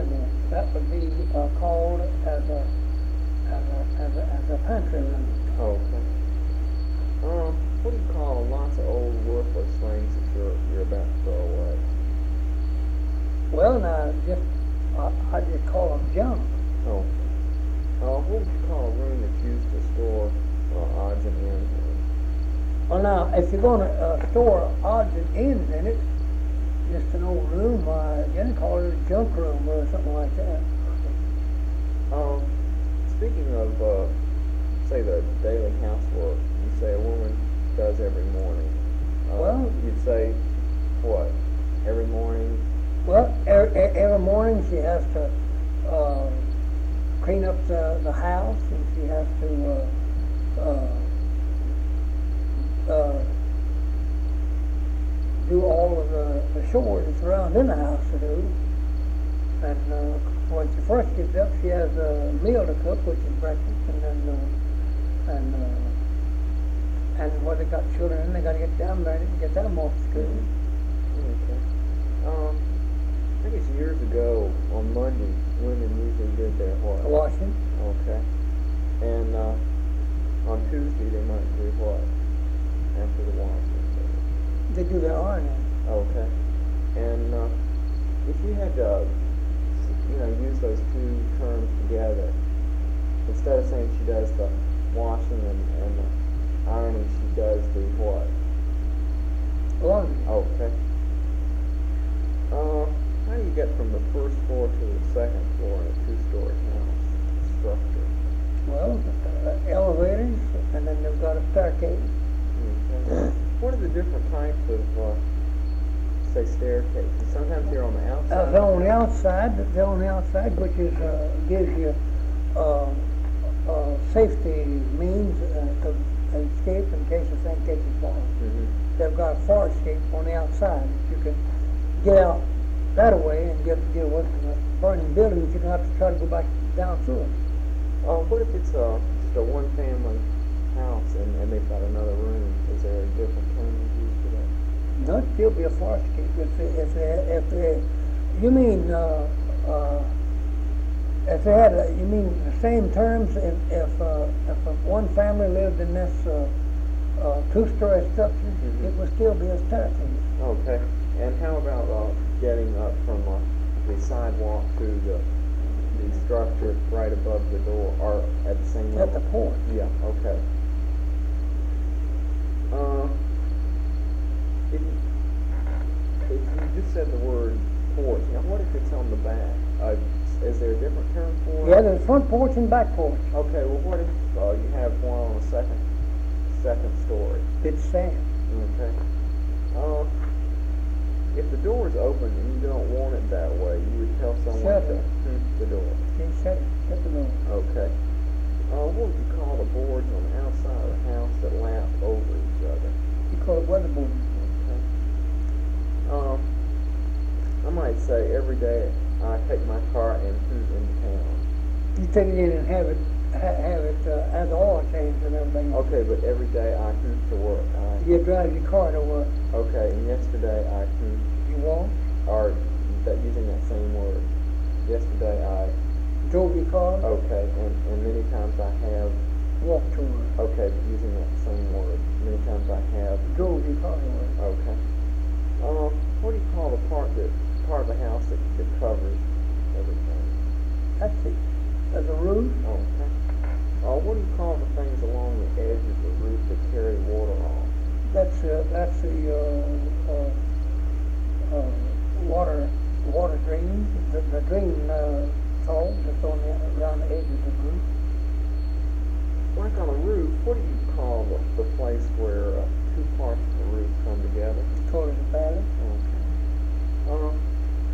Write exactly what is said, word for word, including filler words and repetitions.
cabinets. That would be uh, called as a, as a, as a, as a pantry room. Okay. Um, what do you call lots of old worthless things that you're you're about to throw away? Well, now, just, I, I just call them junk. Oh. Uh, what would you call a room that's used to store uh, odds and ends in? Well, now, if you're going to uh, store odds and ends in it, just an old room, uh, again, call it a junk room or something like that. Um, speaking of, uh, say, the daily housework, you say a woman does every morning. Uh, Well- you'd say, what? Every morning? Well, every, every morning she has to uh, clean up the, the house, and she has to uh, uh, uh, do all of the, the chores that's around in the house to do. And uh, when she first gets up, she has a meal to cook, which is breakfast, and then uh, and uh, and when they got children in, they got to get them ready, get them off to school. Okay. Um, I guess years ago on Monday, women usually did their what? Washing. Okay. And uh, on Tuesday they might do what? After the washing. They do their ironing. Okay. And uh, if you had to, you know, use those two terms together, instead of saying she does the washing and, and the ironing, she does the what? Laundry. Okay. Uh, how do you get from the first floor to the second floor in a two-story house structure? Well, uh, elevators, and then they've got a staircase. Okay. What are the different types of, uh, say, staircases? Sometimes they're on the Uh, outside. they're on the outside, they're on the outside, which is, uh, gives you, uh, uh, safety means, uh, to escape in case the thing catches fire. Mm-hmm. They've got a fire escape on the outside. You can get out that way and get, get away from the burning buildings. You don't have to try to go back down through it. Uh, what if it's a, just a one-family house and, and they've got another room? Is there a different term used for that? No, it'd still be a fire escape if they, if they, if they, you mean, uh, uh, if they had, a, you mean the same terms if, if, uh, if a one family lived in this, uh, uh, two-story structure, Mhm. it would still be a staircase. Okay. And how about uh, getting up from uh, the sidewalk to the the structure right above the door, or at the same At level? the porch. Yeah. Okay. Uh, if you, if you just said the word porch, now what if it's on the back? Uh, is there a different term for it? Yeah, there's front porch and back porch. Okay. Well, what if uh, you have one on the second second story? It's sand. Okay. Uh, if the door is open and you don't want it that way, you would tell someone Shut to it. hmm, the door. You shut, shut the door. Okay. Uh, what would you call the boards on the outside of the house that lap over each other? You call it weatherboard. Okay. Um, I might say every day I take my car and cruise into town. You take it in and have it, ha- have it, uh, as oil change and everything. Okay, but every day I cruise to work. I, You drive your car to work. okay, and yesterday I cruised, You walk, or that using that same word. Yesterday I drove your car, Okay, and, and many times I have, walked to work. okay, but using that same word, many times I have, Drove your car to work. okay. Um, what do you call the part that, part of the house that, that covers everything? That's it. There's a roof. Okay. Uh, what do you call the things along the edge of the roof that carry water off? That's, uh, that's the, uh, uh, uh, water, water drain, the, the drain, uh, hole that's on the, around the edge of the roof. Like on a roof, what do you call the, the place where uh, two parts of the roof come together? It's called a valley. Okay. Um,